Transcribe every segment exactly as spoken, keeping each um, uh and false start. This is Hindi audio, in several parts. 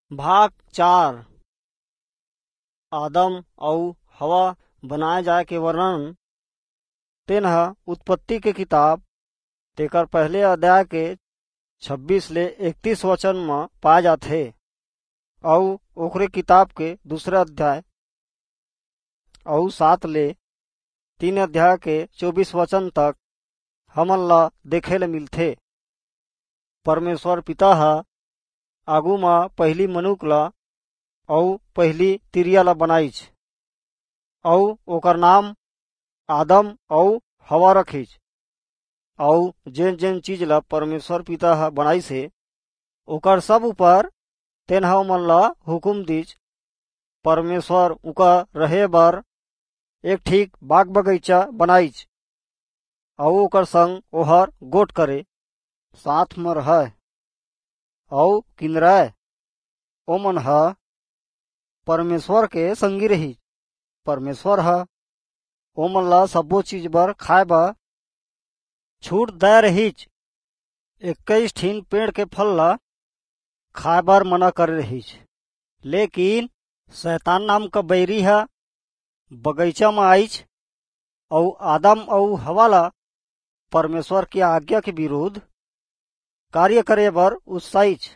भाग चार आदम अउ हवा बनाए जाए के वर्णन। तेन ह उत्पत्ति के किताब तेकर पहले अध्याय के छब्बीस ले इकतीस वचन में पाए जाथे अउ ओकरे किताब के दूसरे अध्याय अउ सात ले तीन अध्याय के चौबीस वचन तक हमन ला देखे ले मिलथे। परमेश्वर पिता ह आगू में पहली मनुख ला अउ पहली तिरिया ला बनाईच अउ ओकर नाम आदम अउ हवा रखिच। अउ जेन जेन चीज ला परमेश्वर पिता ह बनाईसे ओकर सब ऊपर तेन ह मन ला हुकुम दीच। परमेश्वर उका रहे बर एक ठीक बाग बगीचा बनाईच अउ ओकर संग ओहर गोठ करे साथ में रह अउ किंदराय ओमन ह परमेश्वर के संगी रही। परमेश्वर ह ओमन ला सब्बो चीज बर खाए बर छूट दे रहीच। इक्कीस ठीन पेड़ के फल ला खाए बर मना करे रहीच, लेकिन शैतान नाम का बैरी ह बगीचा में आईच अउ आदम अउ हवा ला परमेश्वर की आज्ञा के विरुद्ध कार्य करे बर उत्साहिच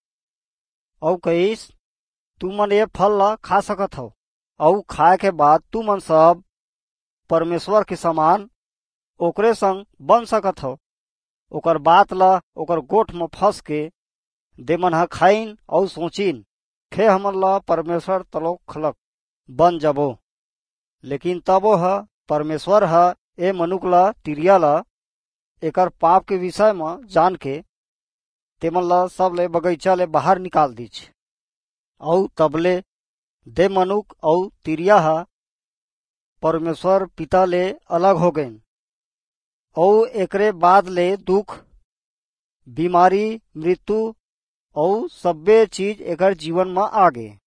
अउ कहिस, तू मन ये फल ला खा सकत हो अउ खाए के बाद तू मन सब परमेश्वर के समान ओकरे संग बन सकत हो। ओकर बात ला ओकर गोठ में फंस के देमन ह खाइन अउ सोचिन खे हमन ला परमेश्वर तलोक खलक बन जबो। लेकिन तबो ह परमेश्वर ह ए मनुख ला तिरिया ला एकर पाप के विषय में जान के तेमन ला सब ले बगीचा ले बाहर निकाल दीच अउ तबले दे मनुख अउ तिरिया ह परमेश्वर पिता ले अलग हो गइन अउ एकरे बाद ले दुख बीमारी मृत्यु अउ सब्बे चीज एकर जीवन में आगे।